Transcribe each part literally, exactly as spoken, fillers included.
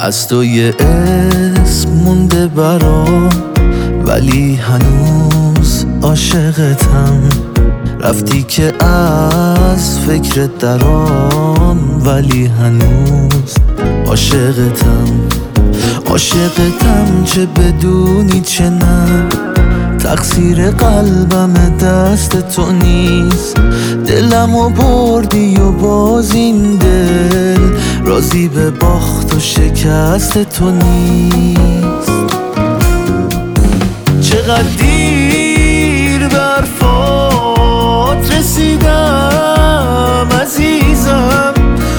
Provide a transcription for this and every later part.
از تو یه اسم مونده برام، ولی هنوز عاشقتم. رفتی که از فکرت درام، ولی هنوز عاشقتم. عاشقتم چه بدونی چه نه، تقصیر قلبم دست تو نیست. دلمو بردی و باز این دل راضی به باخت و شکست تو نیست. چقدر دیر به حرفات رسیدم عزیزم،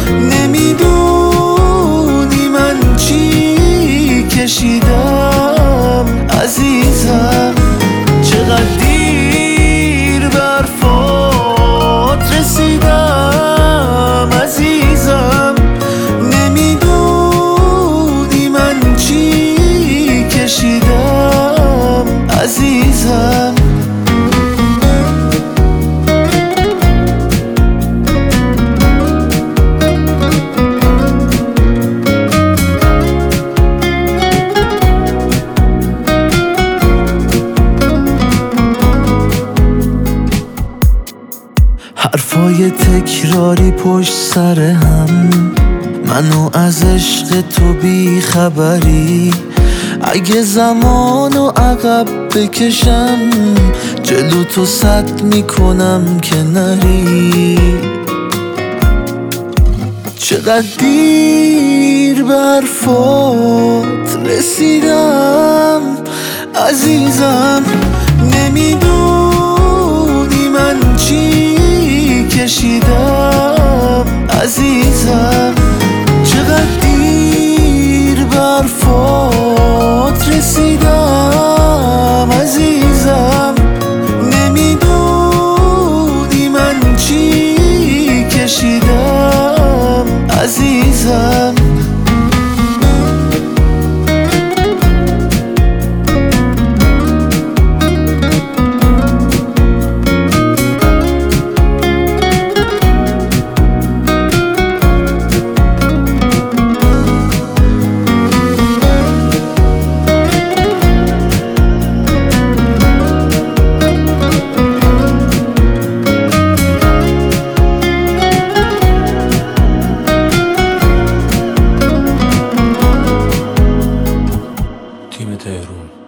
نمیدونی من چی کشیدم عزیزم. چقدر دیر به حرفات رسیدم عزیزم، نمیدونی من چی کشیدم عزیزم. حرفای تکراری پشت سر هم، منو از عشق تو بی خبری. اگه زمانو عقب بکشم، جلو تو صد میکنم که نری. چقدر دیر به حرفات رسیدم عزیزم، نمیدونی من چی کشیدم عزیزم. چقدر دیر به حرفات رسیدم عزیزم، نمیدونی من چی کشیدم عزیزم. تیم تهرون.